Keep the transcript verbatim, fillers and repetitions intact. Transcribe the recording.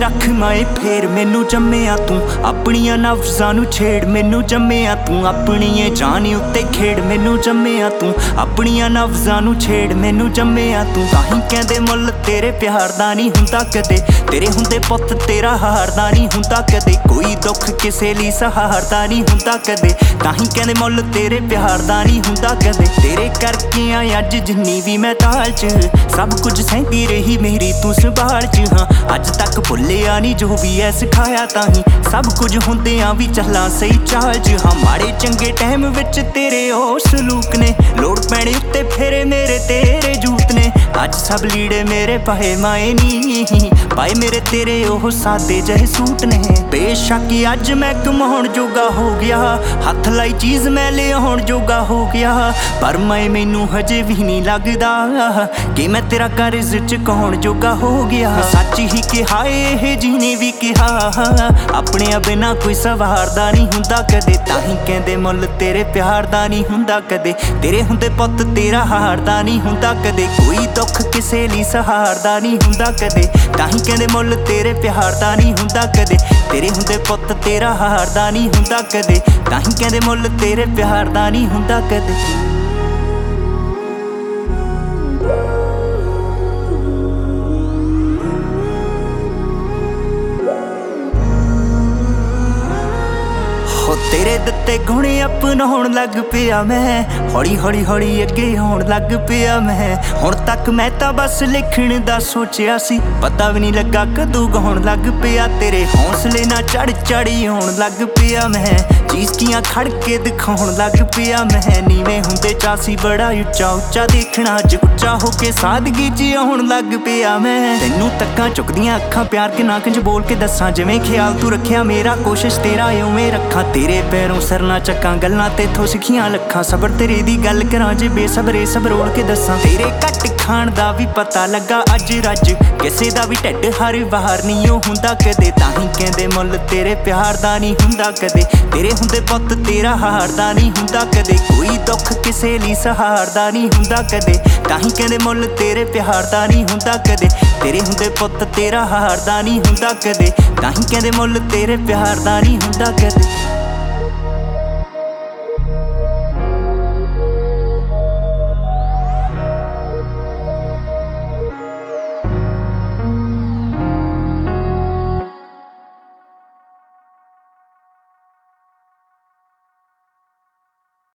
रख माए फेर मैनू जम्मिया तू अपनियां नफ्सां नू छेड़ मैनू जम्मिया तू अपनी जानी उत्ते खेड़ मैनू जम्मिया तू अपनियां नफ्सां नू छेड़ मैनू जम्मिया तू ताहीं कहंदे मुल तेरे प्यार दा नहीं हुंदा कदे तेरे हुंदे पुत्त तेरा हार दा नहीं हुंदा कदे कोई दुख किसे लई सहारदा नहीं हुंदा कदे ताहीं कहंदे मुल तेरे प्यार दा नहीं हुंदा कदे तेरे करके आ अज जिन्नी भी मैं ताल च सब कुछ सहंदी रही मेरी तू संभाल च हाँ अज तक भुलिया नहीं जो भी है सिखाया ताहीं सब कुछ हुंदियां भी चलां सही चाल च हाँ माड़े चंगे टाइम विच तेरे ओ सलूक ने लोड़ पैणे उत्ते फेरे मेरे तेरे जूत ने अज सब लीड़े मेरे पाए माए नी पाए मेरे तेरे ओह सादे जहे सूट ने बेशक अज मैं कमाउण जोगा हो गया हथ लाई चीज मैं लियाउण जोगा हो गया पर मैं मैनू हजे भी नहीं लगदा कि मैं तेरा कर्ज चुकाउण जोगा हो गया सच ही कहा ये जिने भी कहा अपने बिना कोई सवारदा नहीं हुंदा कदे ताहीं कहंदे मुल तेरे प्यार दा नहीं हुंदा कदे तेरे हुंदे पुत्त तेरा हारदा नहीं हुंदा कदे कोई दुख किसे लई सहारदा नहीं हुंदा कदे ताहीं कहंदे मुल तेरे प्यार दा नहीं हुंदा कदे तेरे हुंदे पुत्त तेरा हारदा नहीं हुंदा कदे ताहीं कहंदे मुल तेरे प्यार दा नहीं हुंदा कदे तेरे दिते गुण अपनाउण लग पिया मैं हौली हौली हौली अगे आउण लग पिया मैं हुण तक मैं तां बस लिखण दा सोचिया सी पता भी नहीं लगा कदों गाउण लग पिया तेरे हौसले ना चढ़ चढ़ी आउण लग पिया मैं चीज़कियां खड़ के दिखाउण लग पिया मैं नीवें हुंदे चासी बड़ा उच्चा उच्चा देखना अज उच्चा हो के सादगी च आउण लग पिया मैं तैनू तक्कां चुकदियां अखां प्यार के नाक च बोल के दसां जिवें ख्याल तू रखिया मेरा कोशिश तेरा उवें रखां तेरे पैरों सरना चक्कां गल्लां तेथों सिखियां लखां सबर तेरे दी गल करां जे बेसबरे सबरोड़ के दसां तेरे घट खाण दा भी पता लगा अज रज किसे दा भी ढिड हर वार नहीं ओ हुंदा कदे ताहीं कहंदे मुल तेरे प्यार दा नहीं हुंदा कदे तेरे हुंदे पुत्त तेरा हारदा नहीं हुंदा कदे कोई दुख किसे लई सहारदा नहीं हुंदा कदे ताहीं कहंदे मुल तेरे प्यार दा नहीं हुंदा कदे तेरे हुंदे पुत्त तेरा हारदा नहीं हुंदा कदे ताहीं कहंदे मुल तेरे प्यार दा नहीं हुंदा कदे।